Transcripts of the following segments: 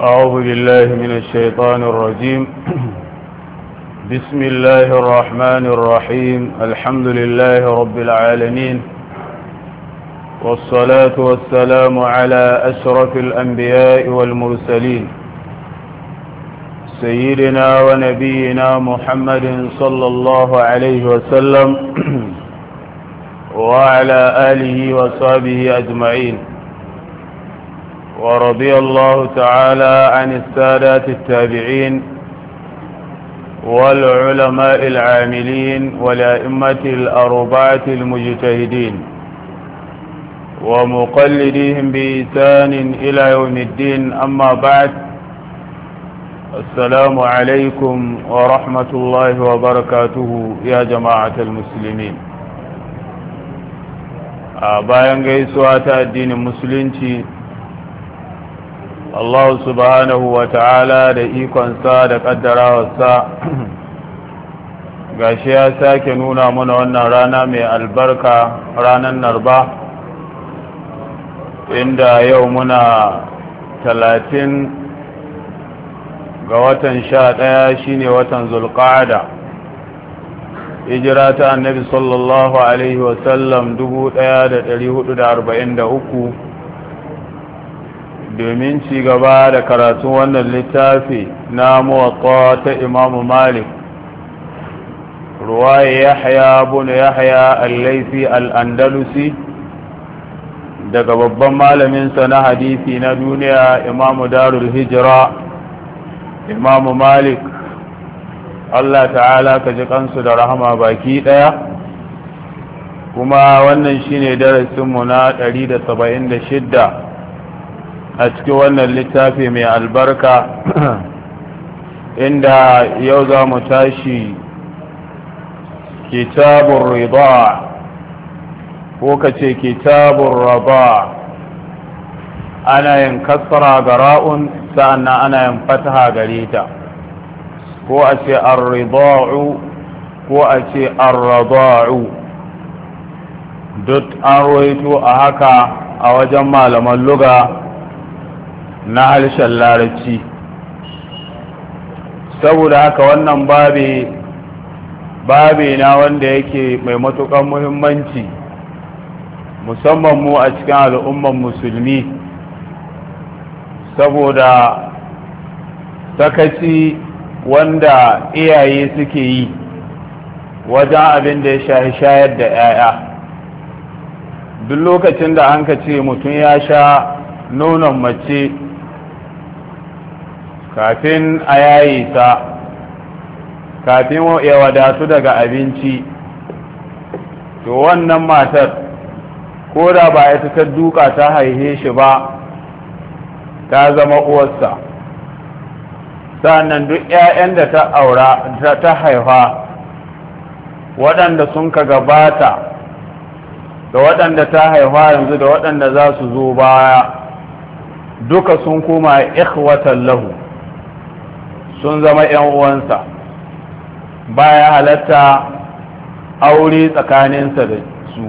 أعوذ بالله من الشيطان الرجيم. بسم الله الرحمن الرحيم. الحمد لله رب العالمين، والصلاة والسلام على أشرف الأنبياء والمرسلين، سيدنا ونبينا محمد صلى الله عليه وسلم وعلى آله وصحبه أجمعين. ورضي الله تعالى عن السادات التابعين والعلماء العاملين والأئمة الأربعة المجتهدين ومقلديهم بإحسان إلى يوم الدين. أما بعد، السلام عليكم ورحمة الله وبركاته يا جماعة المسلمين. bayan gaisuwa ta addinin musulunci, Allah subhanahu wa ta'ala da ikonsa da ƙaddarawarsa gashi ya sake nuna mana wannan rana mai albarka, ranar Narba, inda yau muna 30 ga watan 11 shine watan Zulqa'ada, hijira ta annabi sallallahu alaihi wasallam 1443, domin ci gaba da karatun wannan littafi na Muwatta ta Imam Malik, ruwaya Yahya ibn Yahya al-Laythi al-Andalusi, daga babban malamin sa na hadisi na duniya, Imam Darul Hijra, Imam Malik. Allah ta'ala ka ji kansu da rahama baki daya. Kuma wannan shine darasin mu na 176 a cikin wannan littafi mai albarka, inda yau za mu tashi kitabun rida, ko ka ce kitabun raba. Ana yin kasra ga ra'un, sa'annan ana yin fataha gare ta, ko a ce ar-rida'u ko a ce ar-rada'u. duk an roito a haka a wajen malaman lugha na harshen larabci. Saboda haka wannan babe na wanda yake mai matukan muhimmanci, musamman mu a cikin al'umman musulmi, saboda sakaci wanda iyaye suke yi wajen abin da ya shahi shayar da 'ya'ya. duk lokacin da an ka ce mutum ya sha nonon mace kafin a yayi ta, kafin ya wadatu daga abinci, to wannan matar ko da ba ita ta duka ta haihe shi ba, ta zama uwarsa. sannan duk 'ya'yan da ta aura ta haifa, waɗanda sun ka gabata da waɗanda ta haifa yanzu da waɗanda za su zo baya, duka sun koma ikhwatan lahu, sun zama 'yan uwansa. baya halatta aure tsakaninsa da su,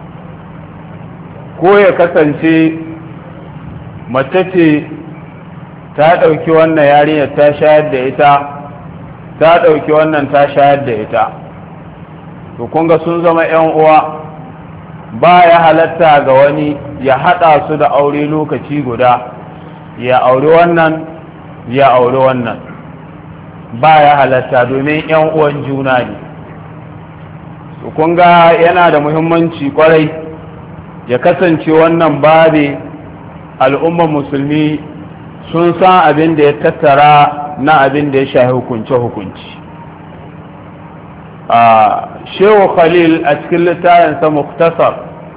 ko ya kasance mace ce ta ɗauki wannan yarinyar ta shayar da ita, ta ɗauki wannan ta shayar da ita, to kunga sun zama 'yan uwa. baya halatta ga wani ya haɗa su da aure lokaci guda, ya auri wannan ya auri wannan, baya halatta, domin 'yan uwan juna ne. kun ga yana da muhimmanci kwarai ya kasance wannan babe al'ummar musulmi sun san abin da ya tattara na abin da ya shahi hukunce-hukunci. Shehu Khalil a cikin littafinsa Muktasar,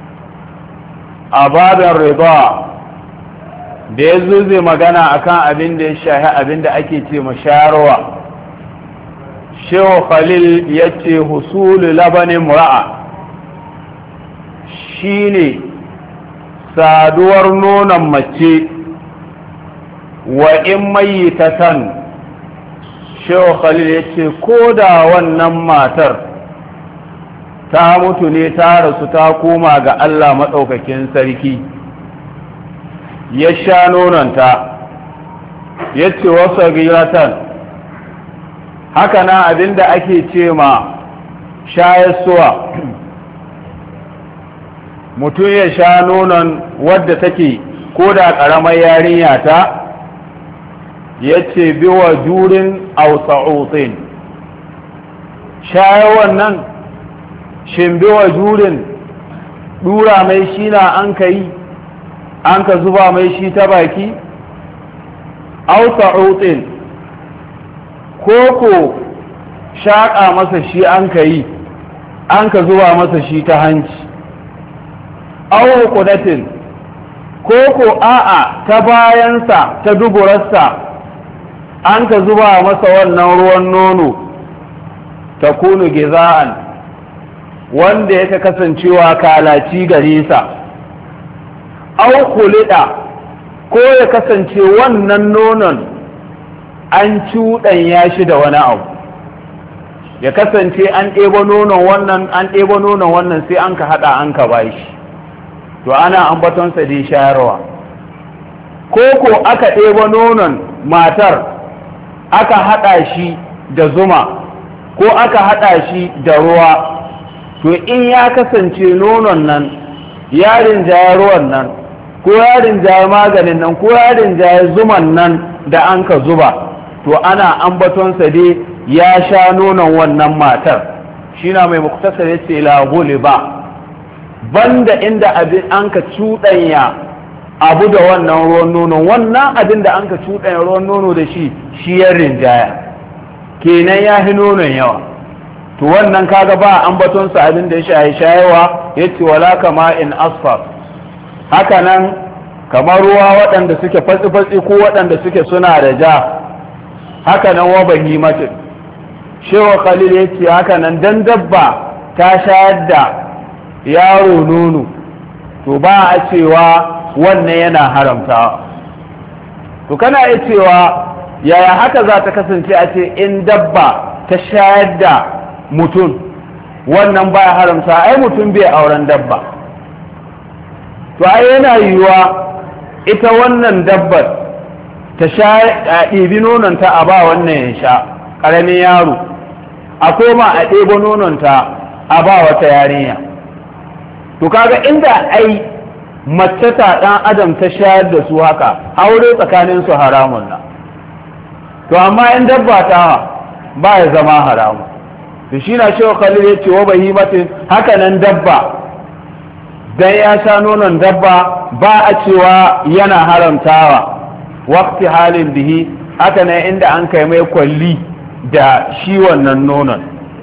a babin riba da ya zo zai magana akan abin da ya shahi abin da ake ce shayarwa, Shehu Khalil ya ce husulu labanin mura'a shine saduwar nonon mace wa in mayyitatan. Shehu Khalil ya ce ko da wannan matar ta mutu ne, ta rasu, ta koma ga Allah maɗaukakin sarki, ya sha nononta, yace wasa giratan haka na abinda ake ce ma shayarwa mutum ya sha nonon wadda take ko da ƙaramar yarinya ta yace biwa jurin aw sa'utin shayarwar nan shin biwa jurin dura mai shi na an ka zuba mai shi ta baki aw sa'utin ko shaƙa masa shi an ka zuba masa shi ta hanci aw qudatin ko a'a ta bayansa ta duburarsa an ka zuba masa wannan ruwan nono ta kunu giza'an wanda yake kasancewa kalaci gare sa aw kulida ko ya kasance wannan nonon an cuɗanya shi da wani abu ya kasance an ɗebo nonon wannan sai an ka haɗa an ka bashi to ana ambatonsa dai shayarwa ko aka ɗebo nonon matar aka haɗa shi da zuma ko aka haɗa shi da ruwa to in ya kasance nonon nan yarin jaya ruwan nan ko yarin jaya maganin nan ko yarin jaya zuman nan da an ka zuba to ana ambatonsa dai ya sha nonon wannan matar shi na mai muktasar ya ce la ba banda inda abin an ka cuɗanya abu da wannan ruwan nono wannan abin da an ka cuɗanya ruwan nono da shi ya rinjaya kenan ya fi nonon yawa to wannan kaga ba ambatonsa abin da ya shayi shayarwa ya ce wala kama in asfar haka nan kamar ruwa waɗanda suke fatsi-fatsi ko waɗanda suke suna da ja haka nan wa bahimatin shewa khalil ya ce haka nan dan dabba ta shayar da yaro nono to ba a cewa wannan yana haramtawa to kana iya cewa yaya haka za ta kasance a ce in dabba ta shayar da mutum wannan ba ya haramta ai mutum bai auren dabba to ai yana yiwuwa ita wannan dabbar ta sha a ɗibi nononta a ba wannan ya sha ƙaramin yaro a koma a ɗebo nononta a ba wata yarinya to kaga inda ai mace ta ɗan adam ta shayar da su haka aure tsakanin su haramun na to amma in dabba ta ba ya zama haramun to shi na cewa khalil ya ce wa bahimatin haka nan dabba dan ya sha nonon dabba ba a cewa yana haramtawa waqti halin bihi haka nan inda an kai mai kwalli da shi wannan nonon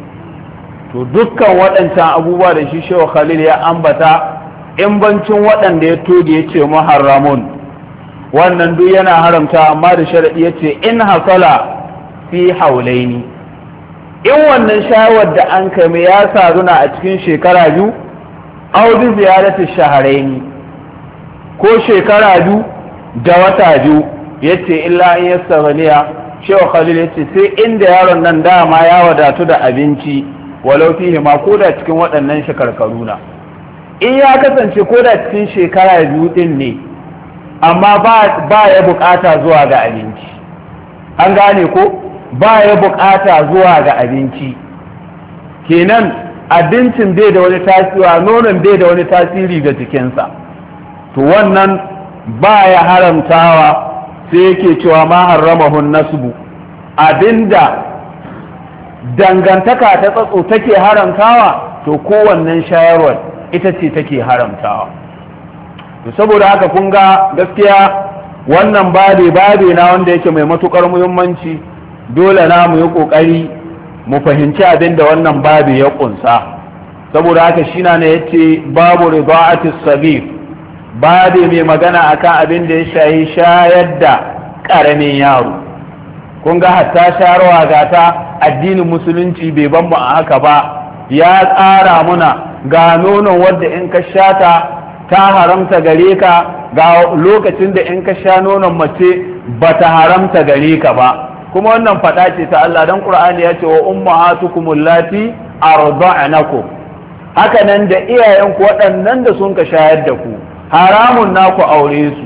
to dukkan waɗancan abubuwa da shi shewa khalil ya ambata in bancin waɗanda ya toge ya ce muharramun wannan duk yana haramta amma da sharaɗi ya ce in hasala fi haulaini in wannan shawar da an kai ya saruna a cikin shekara biyu aw bi ziyarati shahrayn ko shekara biyu da wata biyu yace illa in yastaghniya shehu khalil yace sai inda yaron nan dama ya wadatu da abinci walau fihi ma ko da cikin waɗannan shekarkaruna in ya kasance ko da cikin shekara biyu din ne amma ba ya bukata zuwa ga abinci an gane ko ba ya bukata zuwa ga abinci kenan abincin bai da wani tasiri nonon bai da wani tasiri ga jikinsa to wannan ba ya haramtawa sai yake cewa ma harramahun nasbu abinda dangantaka ta tsatso take haramtawa to kowannen shayarwar ita ce take haramtawa to saboda haka kun ga gaskiya wannan babe na wanda yake mai matukar muhimmanci dole na mu yi kokari mu fahimci abin da wannan babe ya kunsa saboda haka shi na yace babu rida'atis sabir babe mai magana akan abin da ya shayi shayar da karamin yaro kun ga hatta shayarwa ga ta addinin musulunci bai ban mu a haka ba ya tsara muna ga nonon wadda in ka shata ta haramta gare ka ga lokacin da in ka sha nonon mace ba ta haramta gare ka ba kuma wannan faɗa ce ta Allah dan Qur'ani ya ce wa ummahatukum allati arda'nakum haka nan da iyayenku waɗannan da sun ka shayar da ku haramun naku aure su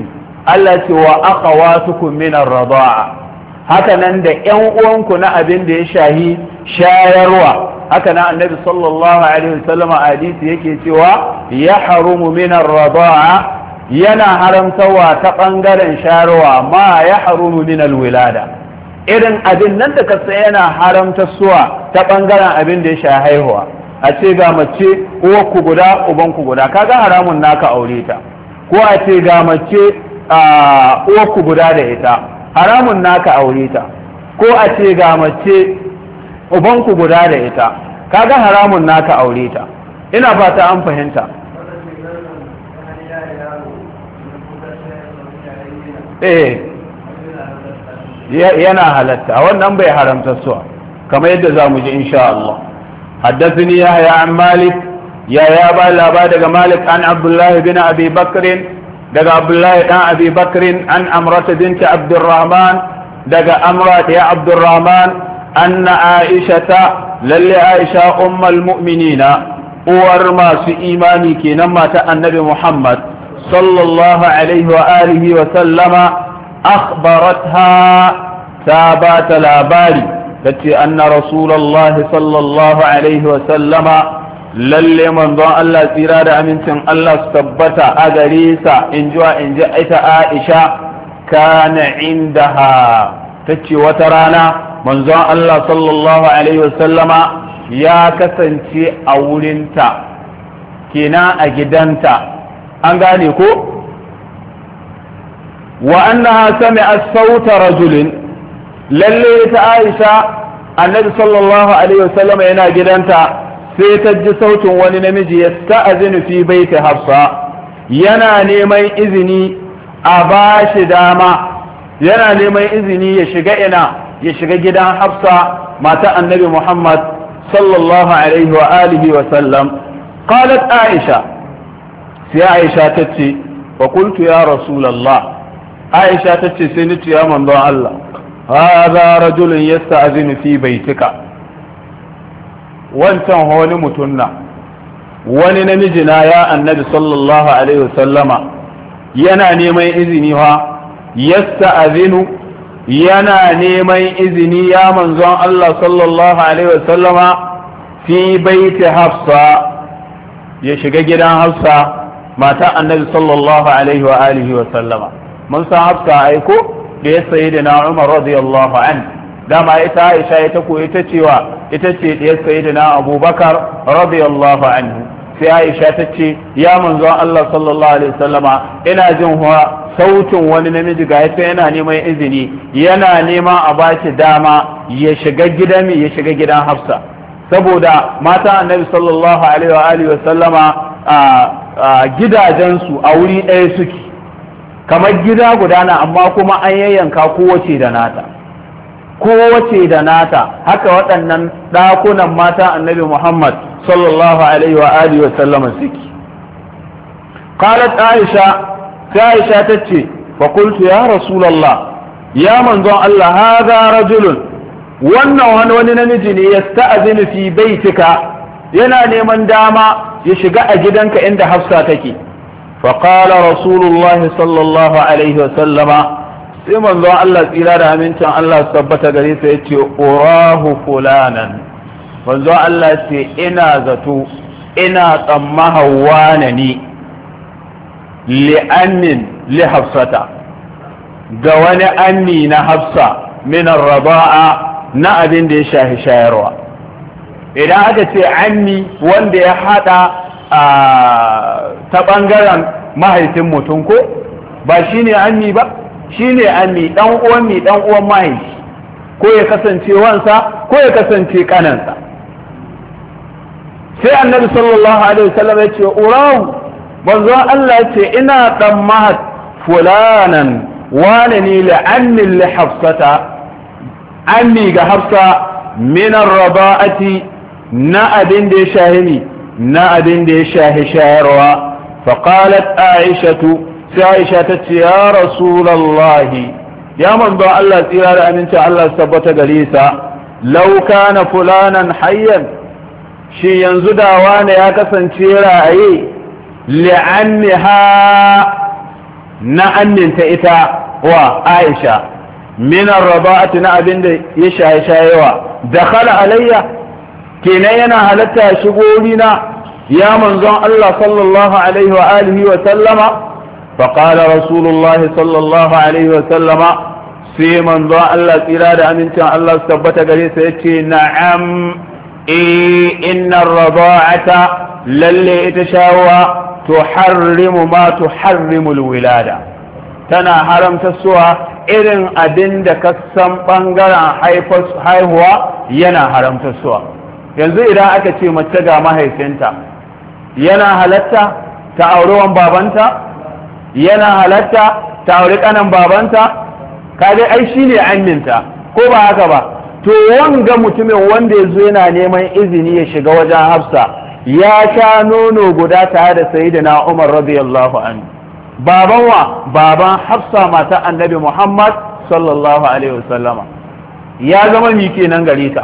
Allah ce wa akhawatukum min ar-rida'a haka nan da ƴan uwanku na abin da ya shahi shayarwa haka nan annabi sallallahu alaihi wasallam a hadisi yake cewa ya harumu min ar-rida'a yana haramtawa ta bangaren shayarwa ma ya harumu min al-wilada irin abin nan da kasa yana haramta suwa ta bangaren abin da ya shahi haihuwa a ce ga mace uwarku guda ubanku guda kaga haramun naka aure ta ko a ce ga mace uwarku guda da ita haramun naka aure ta ko a ce ga mace ubanku guda da ita kaga haramun naka aure ta ina fata an fahimta yana halatta wannan bai haramta suwa kamar yadda za mu ji insha Allah حدثني يحيى عن مالك يا با لابا دغ مالك عن عبد الله بن ابي بكر دغ عبد الله بن ابي بكر عن امرة بنت عبد الرحمن دغ امرة يا عبد الرحمن ان عائشة للي عائشة ام المؤمنين ورما في ايماني كنما تا النبي محمد صلى الله عليه واله وسلم اخبرتها تابات لاباري tace anna rasulullahi sallallahu alaihi wa sallama lalle manzon Allah tsira da amincin Allah su tabbata a gare sa in ji ita Aisha kana indaha tace wata rana manzon Allah sallallahu alaihi wa sallama ya kasance a wurinta kenan a gidanta an gane ko wa annaha sami'at sauta rajulin lalle ta Aisha annabi sallallahu alaihi wasallam yana gidanta sai ta ji sautin wani namiji ya sta'azinu fi baiti Hafsa yana neman izini a bashi dama yana neman izini ya shiga gidan Hafsa mata annabi Muhammad sallallahu alaihi wa alihi wa sallam qalat Aisha sai Aisha tace wa qultu ya rasulullah Aisha tace sai ni ce ya manzon Allah هذا رجل يستأذن في بيتك wancan wani mutum na wani namiji na ya annabi sallallahu alaihi wasallama yana neman izini yasta'azinu yana neman izini ya manzon Allah sallallahu alaihi wasallama fi baiti Hafsa ya shiga gidan Hafsa mata annabi sallallahu alaihi wa alihi wasallama mun san Hafsa aiko da ya sayi da na Umar radiyallahu an dama ita Aisha ita koyi ta cewa ita ce da ya sayi da na Abubakar radiyallahu anhu sai Aisha ta ce ya manzon Allah sallallahu alaihi wasallama ina jin sautin wani namiji ga yace yana neman izini yana neman a bashi dama ya shiga gidan Hafsa saboda mata annabi sallallahu alaihi wa alihi wasallama a gidajensu a wuri ɗaya suke kamar gida gudana amma kuma an yayyanka kowace da nata haka waɗannan ɗakunan mata annabi Muhammad sallallahu alaihi wa alihi wa sallama suke qalat Aisha sai Aisha tace fa qultu ya rasulullah ya manzon Allah hadha rajulun wannan wani namiji ne yasta'zinu fi baitika yana neman dama ya shiga a gidanka inda Hafsa take فقال رسول الله صلى الله عليه وسلم sai manzon Allah tsira da amincin Allah tabbata gare sa yace urahu fulanan manzon Allah ce ina zato ina tsammaha wane ne li'annin li Hafsata ga wani anni na Hafsa min ar-raba'a na abin da ya shahi shayarwa idan aka ce anni wanda ya hada ta ɓangaren mahaifin mutum ko ba shi ne ammi ba shi ne ammi ɗan uwan mahaifi ko ya kasance wansa ko ya kasance ƙanansa sai annabi sallallahu alaihi wasallam ya ce urahu manzo Allah ya ce ina ɗan mahat fulanan wane ne la'annin li hafsata ammi ga hafsa min ar-raba'ati na abin da ya shahini na abin da ya shahi shayarwa faƙalat aishatu sai aisha ta ce ya rasulallahi ya manzo Allah tsira da aminci Allah tabbata gare sa law kana fulanan hayyan shi yanzu dawa ne ya kasance ra'ayi li'anniha na anninta ita wa Aisha min ar-rada'ati na abinda ya shayewa dakhala alayya kenan yana halatta shigo wurina ya manzon Allah sallallahu alaihi wa alihi wa sallama fa qala rasulullahi sallallahu alaihi wa sallama sai manzon Allah tsira da amincin Allah su tabbata gare sa yace na'am inna ar-rada'ata lalle ita shawa tuharrimu ma tuharrimu alwilada tana haramta suwa irin abin da ka san bangaren haihuwa yana haramta suwa yanzu idan aka ce mace ga mahaifinta yana halatta ta auri wan babanta yana halatta ta auri kanan babanta kaga ai shine anninta ko ba haka ba to wanga mutumin wanda yazo yana neman izini ya shiga wajen Hafsa ya sha nono guda tare da sayyidina Umar radiyallahu anhu baban wa baban Hafsa mata annabi Muhammad sallallahu alaihi wasallama ya zama mi kenan gare ta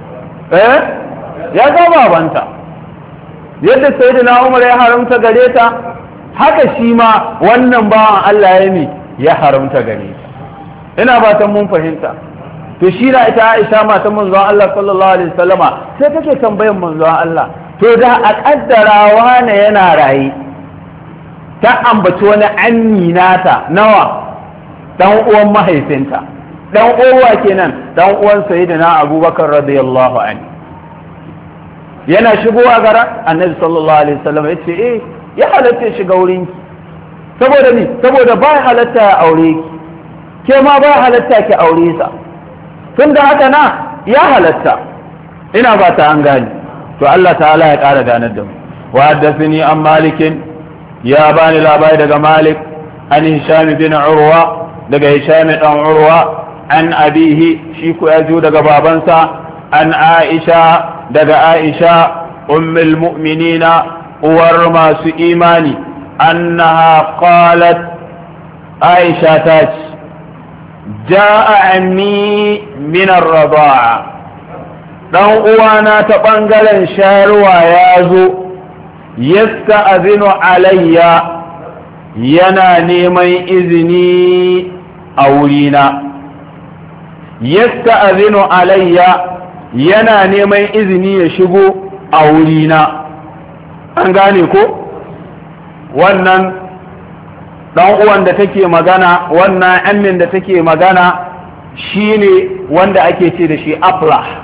ya ga babanta yadda sayyidina Umar ya haramta gare ta haka shi ma wannan bawan Allah ya mi ya haramta gare ta ina fatan mun fahimta to shi da ita Aisha matan manzon Allah sallallahu alaihi wasallama sai take tambayan manzon Allah to da a kaddarawa ne yana raye ta ambaci wani anni nata nawa dan uwan mahaifinta dan uwa kenan dan uwan sayyidina Abubakar radiyallahu anhu yana shigowa gara annabi sallallahu alaihi wasallam yace ya halatta shiga wurin ki saboda ni saboda ba halatta ya aure ki ke ma ba halatta ki aure sa tunda haka na ya halatta ina ba ta an gani to Allah ta'ala ya ƙara ganar da mu wa haddathani an malikin ya bani labari daga malik an hisham bin urwa daga hisham dan urwa an abihi shi ko ya jo daga babansa an aisha daga aisha ummul mu'minina uwar masu imani annaha qalat aisha ta ce ja'a ammi min ar-rida'a dan uwana ta bangaren sharuwa ya zo yasta'zinu alayya yana neman izini a wurina yasta'zinu alayya yana neman izini ya shigo a wurina an gane ko wannan dan uwan da take magana wannan amin da take magana shine wanda ake ce da shi aflah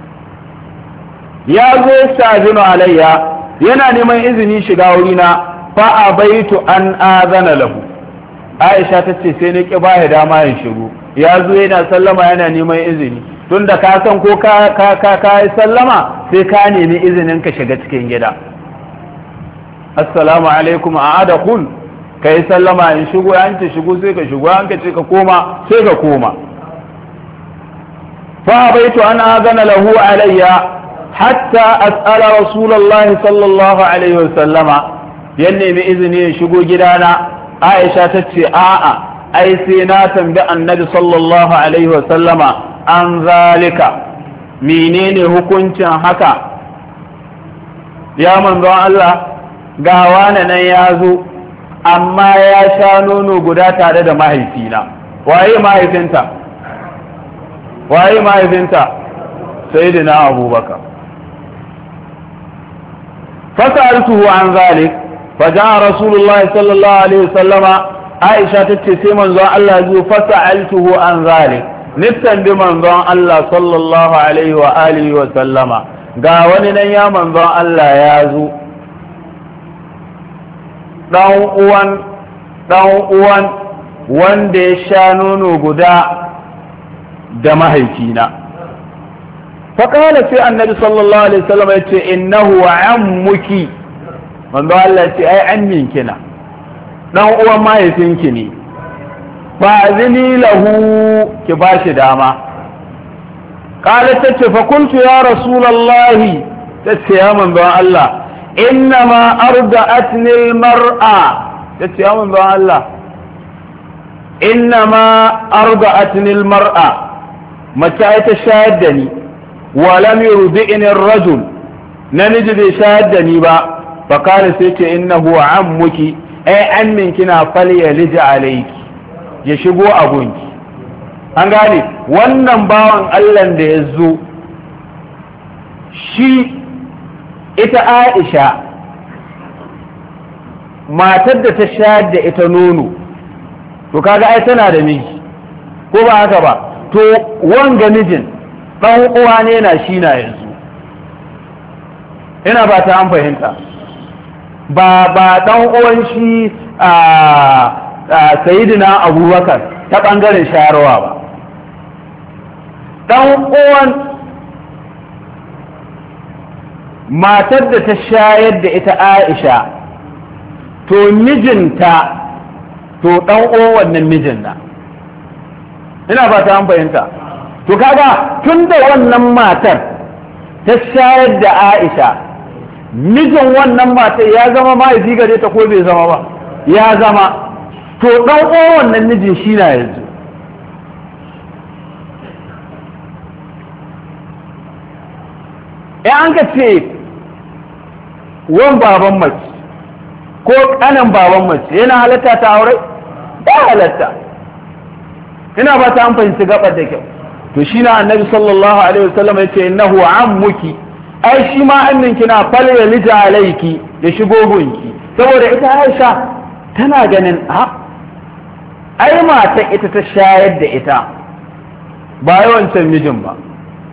ya zo stazinu alayya yana neman izini shiga wurina fa abaitu an azana lahu Aisha ta ce sai na ki baya dama ya shigo ya zo yana sallama yana neman izini tunda ka san ko ka yi sallama sai ka nemi izinin ka shiga cikin gida assalamu alaikum a adakul ka yi sallama in shigo an ce shigo sai ka shigo an ka ce ka koma sai ka koma fa abaitu an azana lahu alayya hatta as'ala rasulullahi sallallahu alaihi wasallama ya nemi izini ya shigo gidana Aisha ta ce a'a ai sai na tambi annabi sallallahu alaihi wasallama an zalika menene hukuncin haka ya manzon Allah ga wani nan ya zo amma ya sha nono guda tare da mahaifina waye mahaifinta sayyidina Abubakar فسألته عن ذلك فجاء رسول الله صلى الله عليه وسلم عائشة تتسي من ذا الله يزو فسألته عن ذلك نفتن بمن ذا الله صلى الله عليه وآله وسلم قاوننا يا من ذا الله يزو ɗan uwan wanda ya sha nono guda da mahaifina faƙala sai annabi sallallahu alaihi wasallam ya ce innahu ammuki manzo Allah ce ai ammin kina dan uwan mahaifinki ne fa azini lahu ki bashi dama qala tace fa kuntu ya rasulullahi tace ya manzo Allah innama arda'atni almar'a tace ya manzo Allah innama arda'atni almar'a mace ta shayar da ni ولم يرضعني الرجل namiji bai shayar da ni ba fakare sai ce innahu ammuki ai ammin kina falyalij alayki ya shigo a gunki. An gane wannan bawan Allah da ya zo shi ita Aisha matar da ta shayar da ita nono to kaga ai tana da miji ko ba haka ba, to wanga mijin dan uwa ne na shi na yanzu, ina ba ta an fahimta, ba dan uwan shi a sayyidina Abubakar ta bangaren shayarwa ba, dan uwan matar da ta shayar da ita Aisha to mijinta to dan uwan wannan mijin na, ina ba ta an fahimta. To kaga tun da wannan matar ta shayar da Aisha mijin wannan matar ya zama mahaifi gare ta ko bai zama ba, ya zama, to dan uwan wannan mijin shi na yanzu. an ka ce wan baban mace ko kanan baban mace yana halatta ta aure ba halatta, ina ba ta an fahimci gabar da kyau. to shi na annabi sallallahu alaihi wasallam ya ce innahu ammuki, ai shi ma annin kina falya lija alaiki ya shigo gunki, saboda ita Aisha tana ganin ai mata ita ta shayar da ita ba yawancin mijin ba,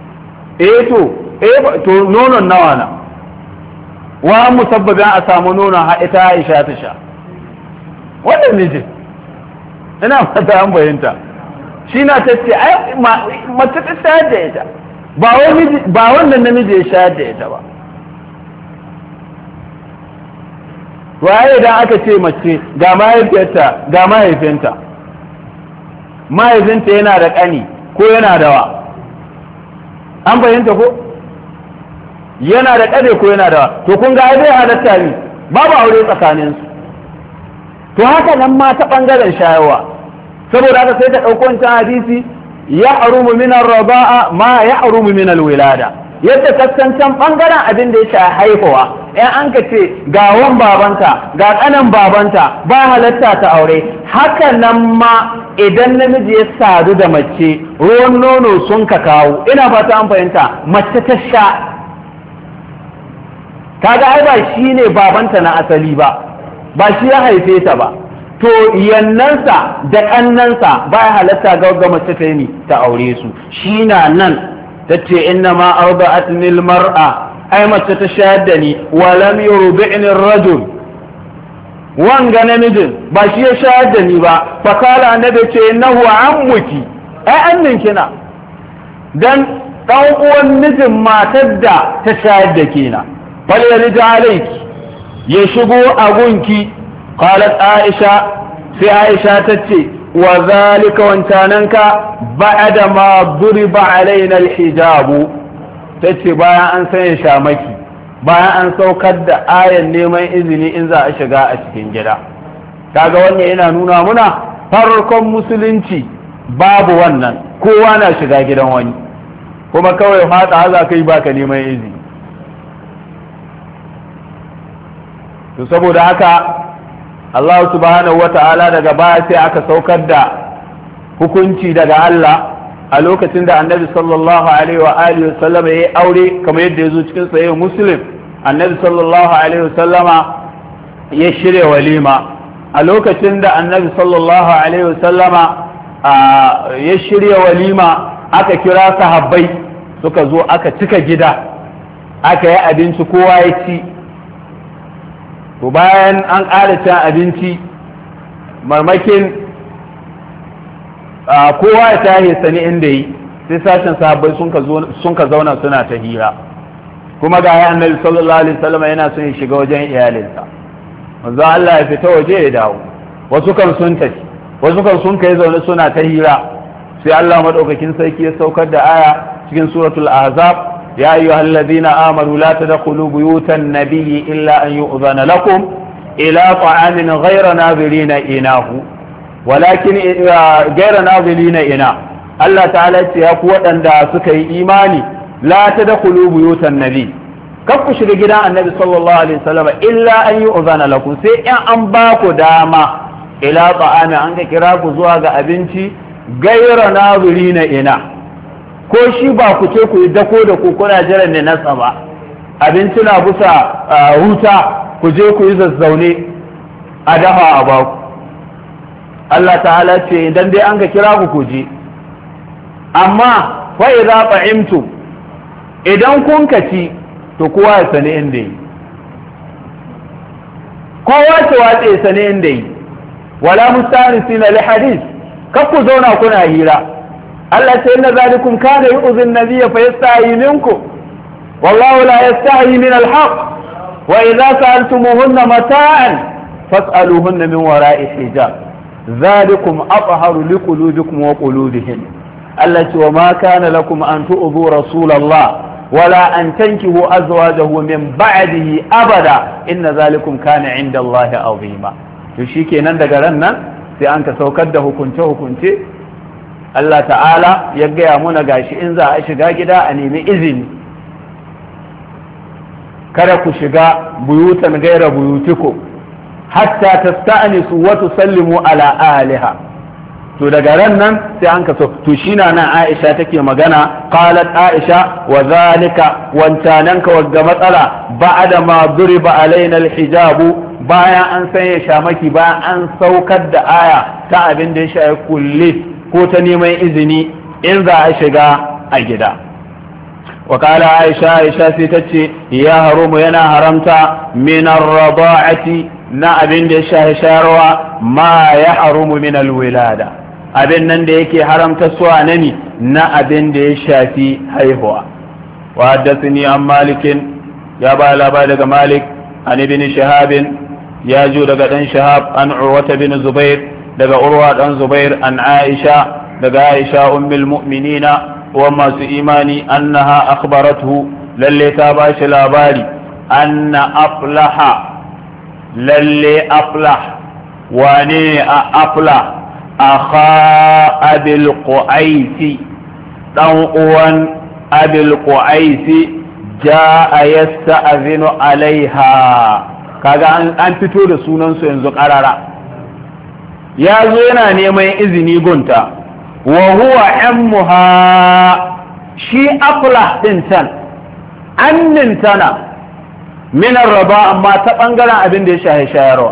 to nonon nawa na wa musabbabin a samu nonon ha ita Aisha ta sha wannan mijin, ina fata an bayanta. shi na ta ce ai mace ta shayar da ita ba wannan namiji ya shayar da ita ba. waye idan aka ce mace ga mahaifiyarta ga mahaifinta, mahaifinta yana da ƙani ko yana da wa, an fahimta ko yana da ƙade ko yana da wa, to kun ga zai halatta ne babu aure tsakaninsu. to haka nan ma ta ɓangaren shayarwa, saboda haka sai ta ɗauko wancan hadisi ya harumu min ar-raba'a ma ya harumu min al-wilada, yadda kaskancan ɓangaren abin da ya sha haihuwa in an ka ce ga wan babanta ga ƙanan babanta ba halatta ta aure, haka nan ma idan namiji ya sadu da mace ruwan nono sun ka kawo, ina fata an fahimta, mace ta sha, kaga ai ba shi ne babanta na asali ba shi ya haife ta ba, to yannansa da ƙannansa ba ya halatta ga mace ta yi ta aure su. shi na nan ta ce inna ma arda'atni mar'a, ai mace ta shayar da ni wa lam yurbi'ni ar-rajul, wanga namijin ba shi ya shayar da ni ba, fa kala annabi ce innahu ammuki, ai annin kina dan dan uwan mijin matar da ta shayar da kina, fal yalija alayki ya shigo a gunki. qalat aisha sai aisha tace wa zalika wancananka ba'da ma duriba alaina al-hijabu, tace bayan an sanya shamaki, bayan an saukar da ayan neman izini in za a shiga a cikin gida. kaga wannan yana nuna muna farkon musulunci babu wannan, kowa na shiga gidan wani kuma kawai fata za kai baka neman izini. to saboda haka Allah subhanahu wata'ala daga baya sai aka saukar da hukunci daga Allah a lokacin da annabi sallallahu alaihi wa alihi wa sallama ya aure, kamar yadda ya zo cikin sahih muslim, annabi sallallahu alaihi wa sallama ya shirya walima. a lokacin da annabi sallallahu alaihi wa sallama ya shirya walima aka kira sahabbai suka zo aka cika gida aka yi abinci kowa ya ci. to bayan an ƙara cin abinci marmakin kowa ya tahi sani inda yi, sai sashen sahabbai sun ka zauna suna ta hira, kuma ga ya annabi sallallahu alaihi wasallam yana son ya shiga wajen iyalinsa, manzo Allah ya fita waje ya dawo, wasu kan sun tafi wasu kan sun kai zaune suna ta hira, sai Allah madaukakin sarki ya saukar da aya cikin suratul ahzab يا أيها الذين آمنوا لا تدخلوا بيوت النبي إلا أن يؤذن لكم إلى طعام غير ناظرين إناه ولكن غير ناظرين إناه. الله تعالى يقول أن سكي إيماني لا تدخلوا بيوت النبي kar ku shiga gidan annabi sallallahu alaihi wasallam illa an yu'zana lakum sai in an ba ku dama ila ta'ami an ga kira ku zuwa ga abinci gaira nazirina ina ko shi ba ku ce ku yi dako da ku kuna jiran ne nasa ba abinci na busa huta ku je ku yi zazzaune a dafa a baku Allah ta'ala ce idan dai an ga kira ku je amma fa idza ta'imtu idan kun kaci to kowa ya sani inda yi kowa ce watsa ya sani inda yi wala mustanisina li hadith kar ku zauna kuna hira Allah ce inna zalikum kana yu'zi an-nabiyya fa yastahi minkum wallahu la yastahi min al-haq wa idza sa'altumuhunna mata'an fas'aluhunna min wara'i hijab zalikum atharu liqulubikum wa qulubihim Allah ce wa ma kana lakum an tu'dhu rasulallah ولا أن تنكحوا أزواجه من بعده أبدا إن ذلكم كان عند الله عظيما يشيكي نندق لنا سيانك سوكده كنت الله تعالى يقيا منا قاشي إنزا أشقا كدا أنيمي إذن كركو شقا بيوتا غير بيوتكم حتى تستأنسوا وتسلموا على أهلها to daga ran nan sai an kaso to shina nan Aisha take magana qalat Aisha wa zalika wancanan ka wagga matsala ba'da ma duriba alaina alhijabu bayan an sanya shamaki bayan an saukar da aya ta abin da ya shafi kulli ko ta neman izini in za a shiga a gida wa qala Aisha sai tace ya harumu yana haramta min ar-rada'ati na abin da ya shafi shayarwa ma ya harumu min al-wilada abin nan da yake haramta suwa nani na abin da ya shafi haihuwa wa haddathani an malikin ya ba labari daga malik an ibn shahab ya ju daga dan shahab an urwata bin zubair daga urwa dan zubair an aisha daga aisha ummul mu'minina wa masu imani annaha akhbaratuhu lalle ta ba shi labari anna aflaha lalle aflah wane a aflah akha abil qu'aisi dan uwan abil qu'aisi jaa yasta'zinu alaiha kaga an fito da sunan su yanzu karara ya zo yana neman izini gunta wa huwa ammuha shi aflah din tan annin tana min arraba amma ta bangaren abin da ya shahe shayarwa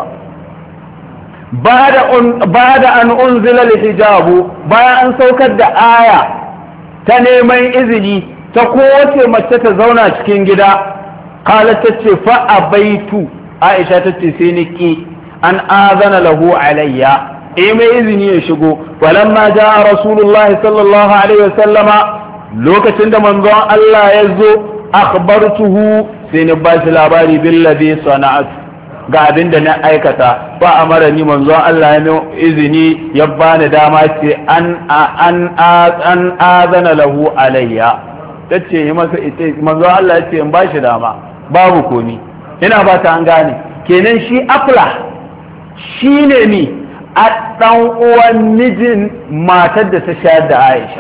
bada an unzila hijabu bayan an saukar da aya ta neman izini ta kowace mace ta zauna cikin gida qalat tace fa abaitu aisha tace sai ni ki an azana lahu alayya mai izini ya shigo walamma jaa rasulullahi sallallahu alaihi wasallama lokacin da manzon Allah ya zo akhbartuhu sai ni ba shi labari billadhi sana'at ga abin da na aikata fa amara ni manzon Allah ya min izini ya bani dama ce an azana lahu alayya tace yi masa ita manzon Allah ya ce in ba shi dama babu komi ina ba ta an gane kenan shi afla shine ni a dan uwan mijin matar da ta shayar da Aisha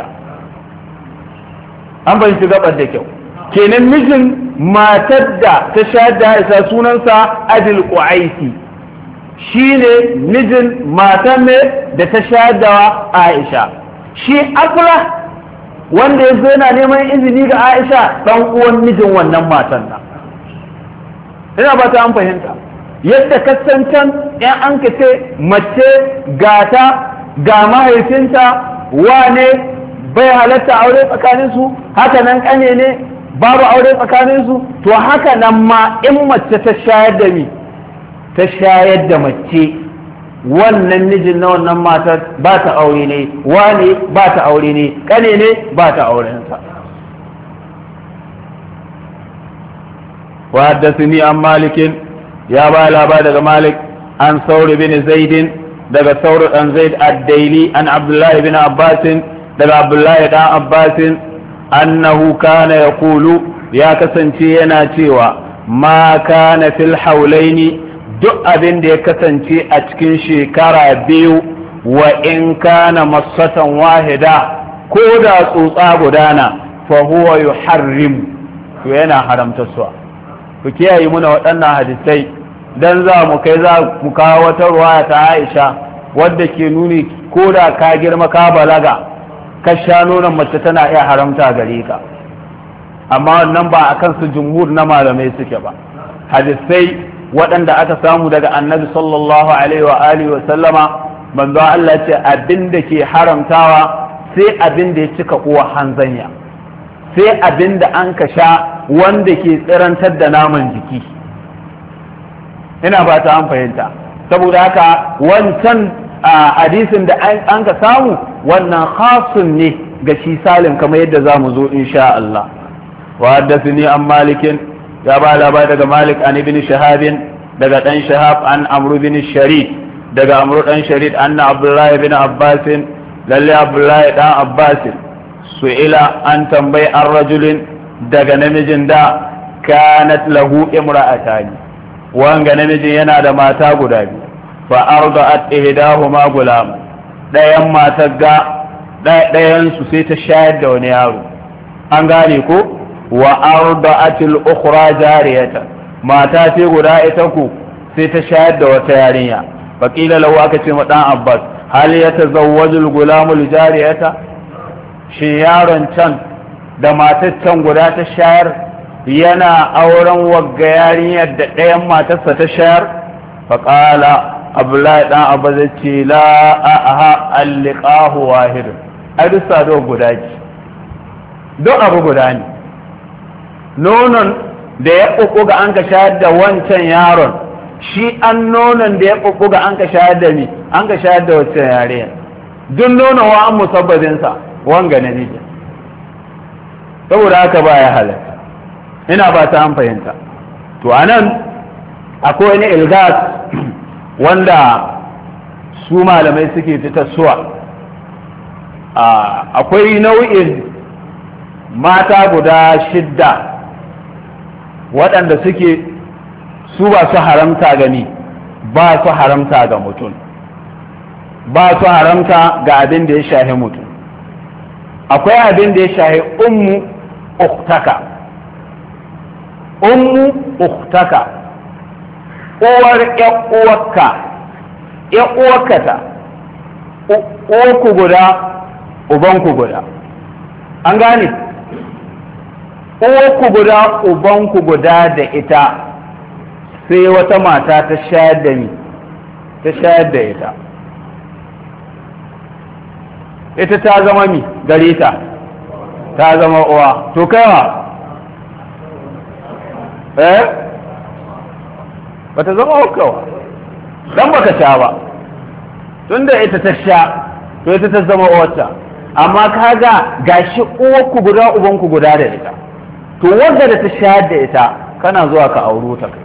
an bai shi gabar da kyau kenan mijin matar da ta shayar da Aisha sunansa Abil Qu'aisi shine mijin matar ne da ta shayar da Aisha shi afla wanda ya zo yana neman izini ga Aisha dan uwan mijin wannan matan nan ina ba ta an fahimta yadda kasancan yan an ka ce mace gata ga mahaifinta wane bai halatta aure tsakaninsu haka nan kane ne babu aure tsakaninsu to haka nan ma in mace ta shayar da mi ta shayar da mace wannan mijin na wannan matar ba ta aure ne wane ba ta aure ne kane ne ba ta aurensa wa haddathani an malikin ya ba labari daga malik an sauri bin zaidin daga sauri dan zaid ad-daili an abdullahi bin abbasin daga abdullahi dan abbasin annahu kana yaqulu ya kasance yana cewa ma kana fil haulaini duk abin da ya kasance a cikin shekara biyu wa in kana masatan wahida ko da tsotsa gudana fa huwa yuharrim to yana haramta su ku kiyaye muna waɗannan hadisai dan za mu kawo wata ruwaya ta Aisha wadda ke nuni ko da ka girma ka balaga ka sha nonon mace tana iya haramta gare ka, amma wannan ba akan su jumhur na malamai suke ba. Hadisai waɗanda aka samu daga annabi sallallahu alaihi wa alihi wa sallama, manzo Allah ce abin da ke haramtawa sai abin da ya cika uwa hanzanya, sai abin da an ka sha wanda ke tsirantar da naman jiki. Ina ba ta an fahimta. Saboda haka wancan hadisin da an ka samu wannan khasun ne ga shi Salim, kamar yadda za mu zo insha Allah. Wa haddathani an malikin, ya ba labari daga Malik an ibn Shahabin, daga dan Shahab an Amr bin Sharid, daga Amr dan Sharid anna Abdullah ibn Abbas, lalle Abdullah dan Abbas su'ila an tambayi an rajulin daga namijin da kanat lahu imra'atani, wanga namijin yana da mata guda biyu, fa arda'at ihdahuma gulam, dayan matar ga dayan su sai ta shayar da wani yaro, an gane ko, wa arda'atil ukhra jariyata, mata ce guda ita ku sai ta shayar da wata yarinya. fa qila lahu, aka ce ma dan Abbas, hal yatazawwaju al-gulamu al-jariyata, shi yaron can da matar can guda ta shayar yana auren wagga yarinyar da ɗayan matarsa ta shayar? fa qala Abdullahi dan Abbas ce la aha al-liqahu wahid, ai duk sado guda ce, duk abu guda ne. Nonon da ya ga an ka shayar da wancan yaron, shi an nonon da ya ga an ka shayar da ni, an ka shayar da wancan yarinyar, duk nonon wa an musabbabinsa wanga na nijin. Saboda haka ba ya halatta. Ina ba ta an fahimta. To anan akwai wani ilgas wanda su malamai suke fitarsuwa. Akwai nau'in mata guda 6 waɗanda suke su ba su haramta gani, ba su haramta ga mutum, ba su haramta ga abin da ya shahi mutum. Akwai abin da ya shahi ummu uktaka, uwar ƴaƙuwarka ta, uwarku guda ubanku guda, an gane, uwarku guda ubanku guda da ita, sai wata mata ta shayar da ni, ta shayar da ita, ita ta zama mi gare ta zama uwa. To kaiwa ba ta zama hukawa dan baka sha ba, tunda ita ta sha to ita ta zama uwarta, amma kaga gashi uwarku guda ubanku guda da ita, to wanda da ta shayar da ita kana zuwa ka auro ta kai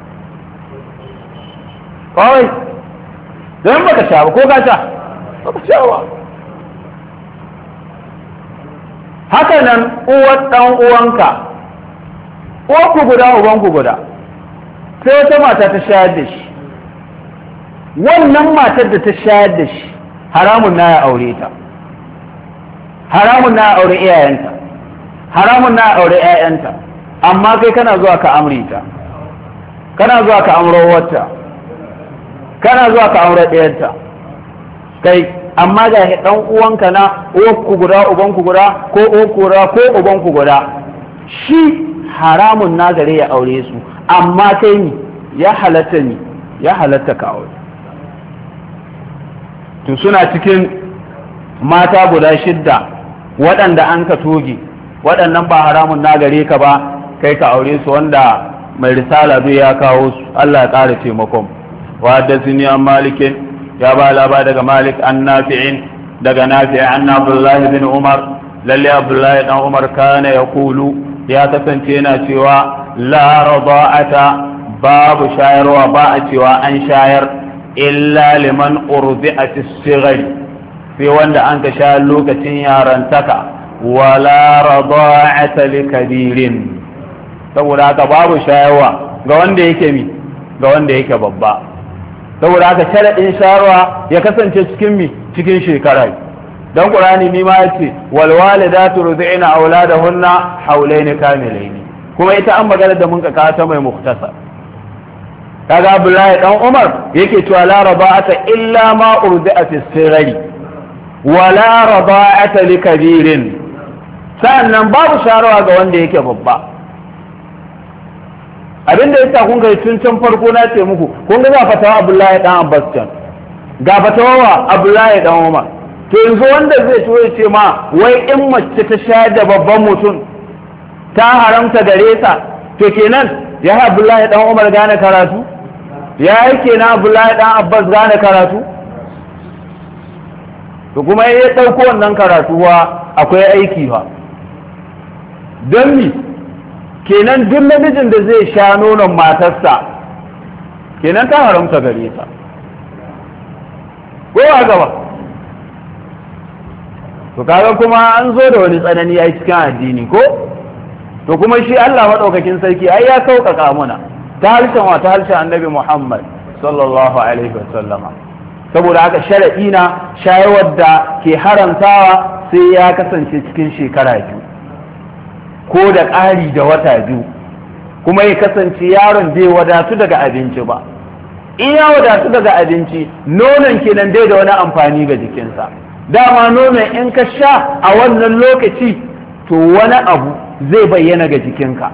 kawai, don baka sha ba, ko ka sha baka sha ba. Haka nan uwar ɗan uwanka, uwarku guda ubanku guda, sai wata mata ta shayar da shi, wannan matar da ta shayar da shi haramun na ya aure ta, haramun na ya aure iyayenta, haramun na ya aure 'ya'yanta, amma kai kana zuwa ka amri ta, kana zuwa ka amro wata, kana zuwa ka amro ɗayarta kai, amma ga ɗan uwanka na uwanku guda ubanku guda, ko uwanku guda ko ubanku guda, shi haramun na gare ya aure su, amma kai ni ya halatta ka aure. To suna cikin mata guda 6 waɗanda an ka toge, waɗannan ba haramun na gare ka ba kai ka aure su, wanda mai risala zai ya kawo su. Allah ya ƙara taimakon. Wa haddathani an malikin, ya ba laba daga Malik an Nafi'in, daga Nafi' an Abdullah bin Umar, lalle Abdullah dan Umar kana yaqulu, ya kasance yana cewa la rada'ata, babu shayarwa, ba a cewa an shayar illa liman urdi'at as-sighari, sai wanda an ka sha lokacin yarantaka, wala rada'ata likabirin, saboda haka babu shayarwa ga wanda yake ga wanda yake babba. Saboda haka sharadin shayarwa ya kasance cikin shekara. Dan Qur'ani ni ma yace wal walidatu yurdi'na auladahunna hawlayn kamilayn, kuma ita an magana da mun ka kawo ta mai mukhtasar. kaga Abdullahi dan Umar yake cewa la rada'ata illa ma urdi'a fi sirri wa la rada'ata li kabirin, sannan babu sharawa ga wanda yake babba. abinda yasa kun ga tun can farko na ce muku kun ga fatawa Abdullahi dan Abbas can ga fatawa Abdullahi dan Umar, to yanzu wanda zai so ya ce ma wai in mace ta sha da babban mutum ta haramta gare ta, to kenan ya Abdullahi dan Umar gane karatu, ya yake na Abdullahi dan Abbas gane karatu. to kuma ya dauko wannan karatu wa akwai aiki fa, don mi kenan duk namijin da zai sha nonon matarsa kenan ta haramta gare ta ko a gaba. to kaga kuma an zo da wani tsanani a cikin addini ko, to kuma shi Allah madaukakin sarki ai ya sauƙaƙa muna ta harshen annabi Muhammad sallallahu alaihi wasallama. saboda haka sharadi na shayarwar da ke haramtawa sai ya kasance cikin shekara 2 ko da ƙari da wata 2, kuma ya kasance yaron bai wadatu daga abinci ba. in ya wadatu daga abinci nonon kenan dai da wani amfani ga jikinsa, dama nonon in ka sha a wannan lokaci to wani abu zai bayyana ga jikinka,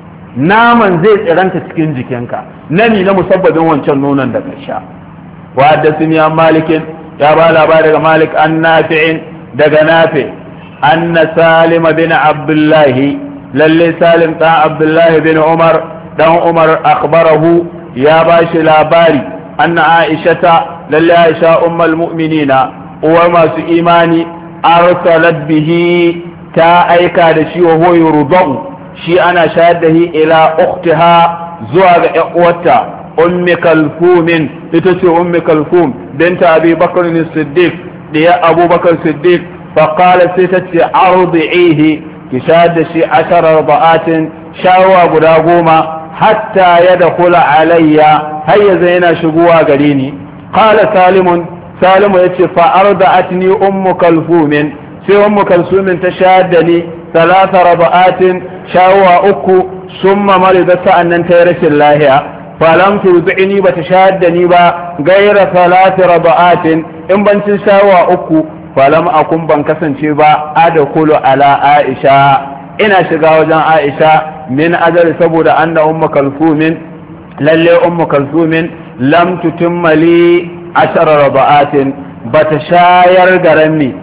naman zai tsiranta cikin jikinka na musabbabin wancan nonon da ka sha. wa haddathani an malikin, ya ba labari daga malik an nafi'in daga nafi anna salim bin abdullahi, lalle salim dan abdullahi bin umar dan umar akhbarahu, ya ba shi labari anna aishata, lalle aisha ummul mu'minina uwar masu imani, arsalat bihi, ta aika da shi wa huwa yurdau, shi ana shayar da shi ila ukhtiha, zuwa ga ƴan uwarta ummi kalfumin, ita ce ummi kalfum binta abi bakr as-siddiq, diya abubakar siddiq. fa qalat sai ta ce ardi'ihi, ki shayar da shi 10 rada'atin, shawa guda 10, hatta yadkhula alayya, har yanzu yana shigowa gare ni. qala salimun, salimu ya ce fa'ar da atini ummu kalfumin, sai ummu kalfumin ta shayar da ni 3 raba'atin, shawwa 3, summa marida sa'annan ta yi rashin lahiya, falam turbi'ini ba ta shayar da ni ba gaira 3 raba'atin, in bancin shawwa 3, falam akun ban kasance ba adkhulu ala aisha, ina shiga wajen aisha min ajali, saboda anna ummu kalfumin, lalle ummu kalfumin lam tutimma li 10 raba'atin, bata shayar garan mi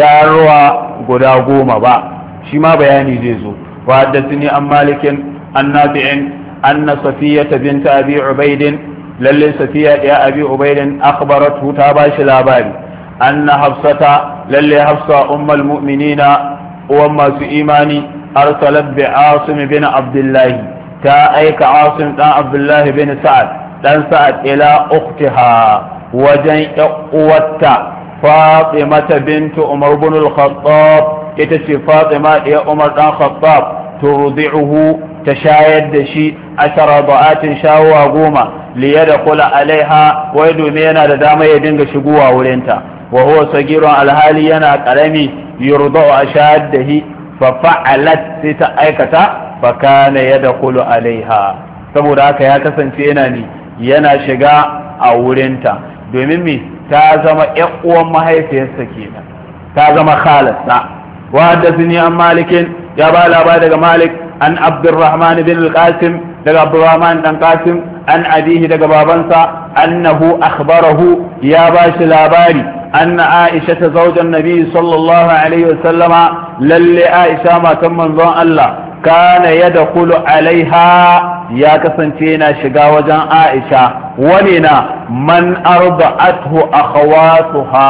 shayarwa guda 10 ba. shi ma bayani zai zo. wa haddathani an malikin an nafi'in anna safiyata bint abi ubaid, lalle safiya ya abi ubaid akhbaratu, ta bashi labari anna hafsata, lalle hafsa ummul mu'minina, uwan masu imani, arsalat bi asim bin abdullahi, ta aika asim dan abdullahi bin sa'ad dan sa'ad ila ukhtiha, wajen uwarta fatimata bintu umar bin al-khattab, ita ce fatima ya umar dan khattab, turdi'uhu, ta shayar da shi 10 da'atin, shawwa 10, li yadkhula alaiha, wai domin yana da dama ya dinga shigowa wurinta, wa huwa sagirun, alhali yana karami, yurda'u ashaddahi, fa fa'alat, sai ta aikata, fa kana yadkhulu alaiha, saboda haka ya kasance yana shiga a wurinta, domin me ta zama ƴan uwan mahaifiyarsa kenan, ta zama khalarsa. wa haddathani an malikin, ya ba labari daga malik an abdurrahman bin al-qasim, daga abdurrahman dan qasim, an abihi daga babansa, annahu akhbarahu, ya ba shi labari anna aisha ta zaujan nabi sallallahu alaihi wasallama, lalle aisha matan manzon Allah, kana yadkhulu alaiha, ya kasance yana shiga wajen aisha, wani na man arda'athu akhawatuha,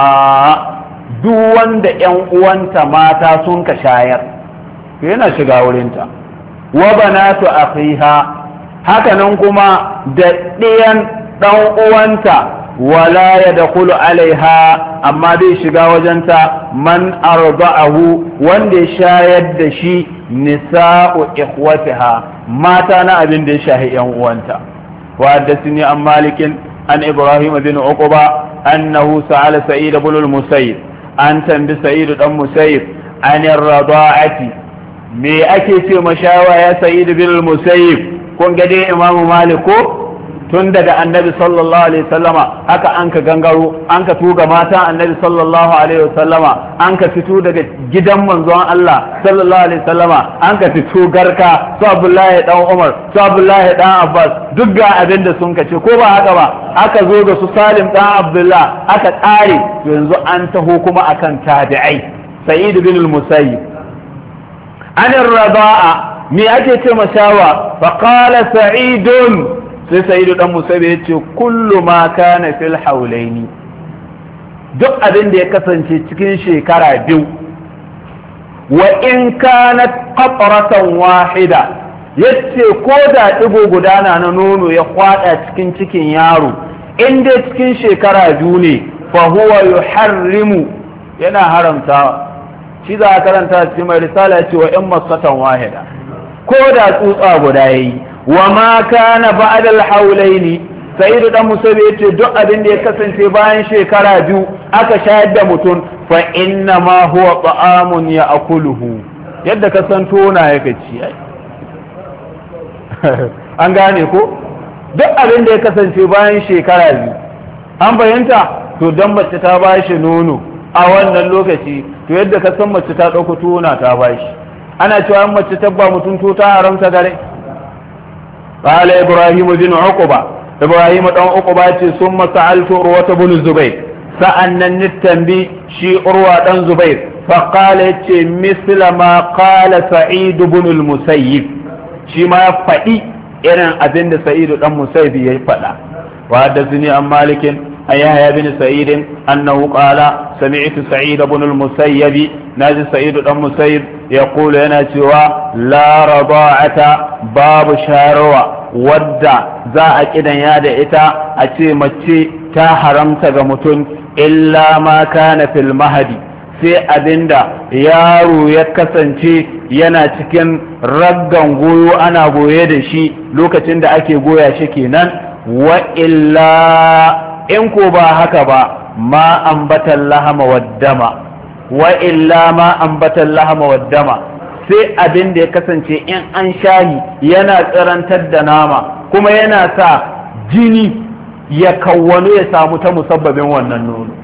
duk wanda ƴan uwanta mata sun ka shayar to yana shiga wurinta, wa banatu akhiha, haka nan kuma da ɗiyan ɗan uwanta, wala yadkhulu alaiha, amma bai shiga wajenta man arda'ahu, wanda ya shayar da shi nisa'u ikhwatiha, mata na abin da ya shahi ƴan uwanta. wa haddathani an malikin an ibrahim bin uqba annahu sa'ala sa'id ibn al-musayyib, an tambi sa'id dan musayyib an ar-rada'ati, me ake ce mashawa ya Sa'id bin al-Musayyib kun ga dai Imam Malik ko tun daga annabi sallallahu alaihi wasallama haka an ka gangaro an ka tuga mata annabi sallallahu alaihi wasallama an ka fito daga gidan manzon Allah sallallahu alaihi wasallama an ka fito garka su Abdullahi dan Umar su Abdullahi dan Abbas duk ga abin da sun kace ko ba haka ba aka zo ga su Salim dan Abdullah aka tsare yanzu an taho kuma akan tabi'ai Sa'id bin al-Musayyib an ar-radaa me ake ce mashawa fa qala Sa'idun sai Sa'idu dan Musayyib ya ce kullu ma kana fil haulaini duk abin da ya kasance cikin shekara biyu wa in kanat qatratan wahida yace ko da digo gudana na nono ya kwada cikin cikin yaro in dai cikin shekara biyu ne fa huwa yuharrimu yana haramta shi za a karanta cikin mai risala ya ce wa in masatan wahida ko da tsutsa guda yayi wa ma kana ba'da al-hawlaini Sa'idu dan Musayyib yace duk abin da ya kasance bayan shekara biyu aka shayar da mutum fa inna ma huwa ta'amun ya'kuluhu yadda ka san tona yake ci ai an gane ko duk abin da ya kasance bayan shekara biyu an bayanta to dan mace ta bashi nono a wannan lokaci to yadda ka san mace ta dauko tona ta bashi ana cewa mace tabba mutum to ta haramta gare قال إبراهيم بن عقبة إبراهيم بن عقبة ثم سألت عروة بن الزبير سألنا التنبي شي عروة بن الزبير فقال مثل ما قال سعيد بن المسيب شي ما فدي إرن أبن سعيد بن المسيب يفعل وحدثني عن مالك أن يحيى بن سعيد أنه قال سمعت سعيد بن المسيب ناجي سعيد بن المسيب يقول هنا سوى لا رضاعة باب شاروا ودع ذا كده يا إتا أتي متي تا حرمت غمتون إلا ما كان في المهدي sai abinda yaro ya kasance yana cikin raggan goyo ana goye da shi lokacin da ake goya shi kenan wa illa in ko ba haka ba ma ambatan lahama waddama wa illa ma ambatan lahama waddama sai abin da ya kasance in an shahi yana tsirantar da nama kuma yana sa jini ya kawwano ya samu ta musabbabin wannan nono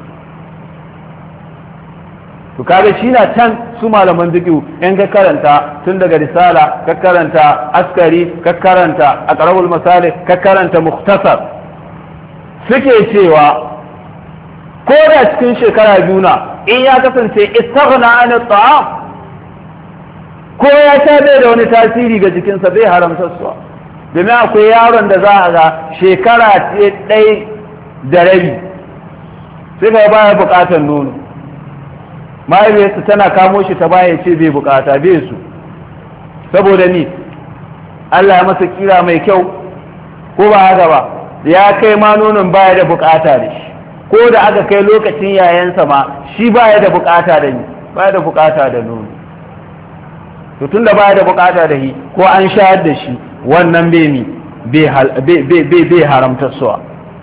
to kaga shi na can su malaman fiqh in ka karanta tun daga risala ka karanta askari ka karanta aqrabul masalih ka karanta mukhtasar suke cewa ko da cikin shekara biyu na in ya kasance istaghna an ta'am ko ya tabe da wani tasiri ga jikinsa bai haramta su domin akwai yaron da za a ga shekara ɗaya da rabi sai ka baya bukatar nono mahaifiyarsa tana kamo shi ta baya ce bai bukata bai su saboda ni Allah ya masa kira mai kyau ko ba haka ba ya kai ma nonon baya da bukata da shi ko da aka kai lokacin yayansa ma shi baya da bukata da ni baya da bukata da nono to tunda baya da bukata da shi ko an shayar da shi wannan bai mi bai haramta suwa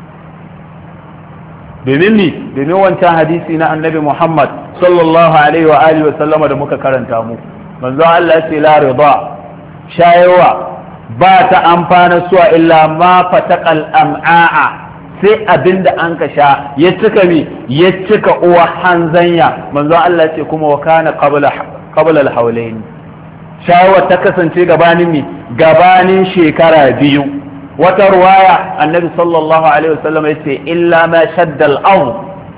domin ni domin wancan hadisi na annabi Muhammad sallallahu alaihi wa alihi wa sallama da muka karanta mu manzo Allah ya ce la rida shayarwa ba ta amfana suwa illa ma fataqal am'a sai abinda an ka sha ya cika mi ya cika uwa hanzanya manzo Allah ya ce kuma wa kana qabla al-hawlayn shayarwa ta kasance gabanin mi gabanin shekara biyu wata ruwaya annabi sallallahu alaihi wasallam ya ce illa ma shadda al-ard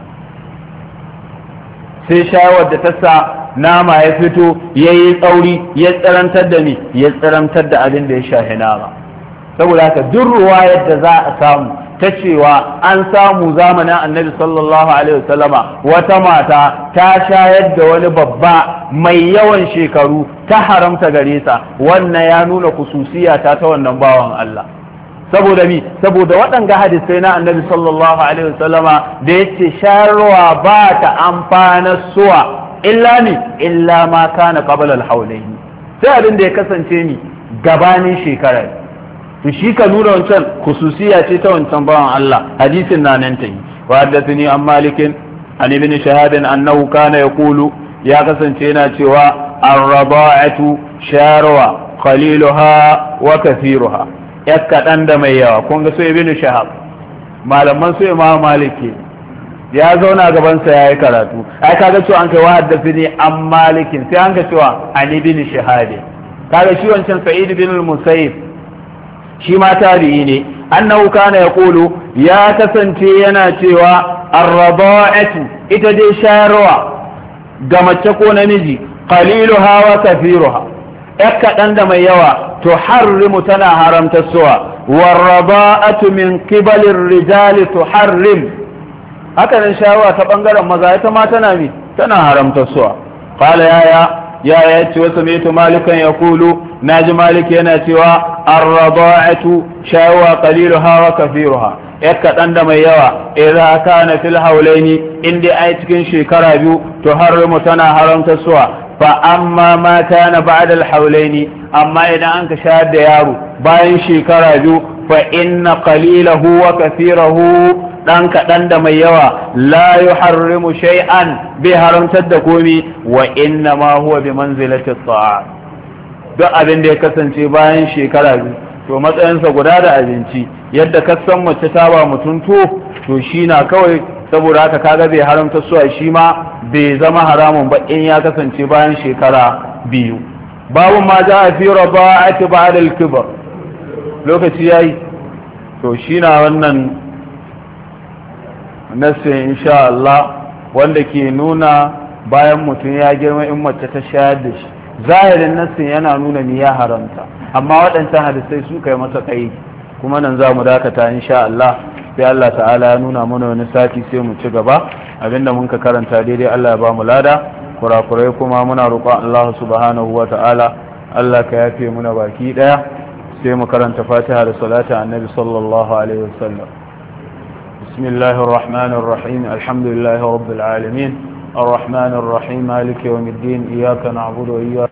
sai shayarwar da ta sa nama ya fito ya yi tsauri ya tsirantar da ni ya tsirantar da abin da ya shahi nama saboda haka duk ruwayar da za a samu ta cewa an samu zamanin annabi sallallahu alaihi wasallama wata mata ta shayar da wani babba mai yawan shekaru ta haramta gare sa wannan ya nuna kususiya ta wannan bawan Allah saboda mi saboda waɗanga hadisai na annabi sallallahu alaihi wasallama da yace shayarwa ba ta amfana suwa illa ni illa ma kana qabla al-hawlayn sai abin da ya kasance ni gabanin shekara to shi ka nuna wancan khususiya ce ta wancan bawan Allah hadisin na nan ta yi wa haddathani an malikin an ibn shahab annahu kana yaqulu ya kasance yana cewa ar-rada'atu sharwa qaliluha wa kathiruha yakkadan da mai yawa kun ga su ibnu shahab malaman su imam maliki ya zauna gaban sa yayi karatu ai kaga cewa an kai wa haddathini an malikin sai an ga cewa an ibn shahab kaga shi wancan sa'id bin al-musayyib shi ma tabi'i ne annahu kana yaqulu ya kasance yana cewa ar-rada'atu ita dai shayarwa ga mace ko namiji qaliluha wa kathiruha kaɗan da mai yawa tuharrimu tana haramta suwa war-rada'atu min qibali ar-rijali tuharrim haka nan shayarwa ta bangaren maza ita ma tana haramta suwa qala ya ce wasu mai malikan ya kulu na ji maliki yana cewa arrada'atu shawa qaliluha wa kathiruha kaɗan da mai yawa idza kana fil haulaini inda ai cikin shekara biyu to harimu tana haramta suwa fa amma ma kana ba'da al haulaini amma idan an ka shayar da yaro bayan shekara biyu fa inna qalilahu wa kathirahu dan kaɗan da mai yawa la yuharrimu shay'an bai haramtar da komi wa inna ma huwa bi manzilati at-ta'am duk abin da ya kasance bayan shekara biyu to matsayinsa guda da abinci yadda ka san mace ta ba mutum to shi na kawai saboda haka kaga bai haramta su shi ma bai zama haramun ba in ya kasance bayan shekara biyu babu ma ja fi rada'ati ba'da al-kibar lokaci yayi to shi na wannan nassin insha Allah wanda ke nuna bayan mutum ya girma in mace ta shayar da shi zahirin nassin yana nuna ni ya haramta amma waɗancan hadisai su kai masa kai kuma nan za mu dakata insha Allah sai Allah ta'ala ya nuna mana wani sati sai mu ci gaba abinda mun ka karanta daidai Allah ya ba mu lada kurakurai kuma muna roƙon Allah subhanahu wa ta'ala Allah ka yafe muna baki daya sai mu karanta Fatiha da salatu annabi sallallahu alaihi wasallam بسم الله الرحمن الرحيم الحمد لله رب العالمين الرحمن الرحيم مالك يوم الدين إياك نعبد وإياك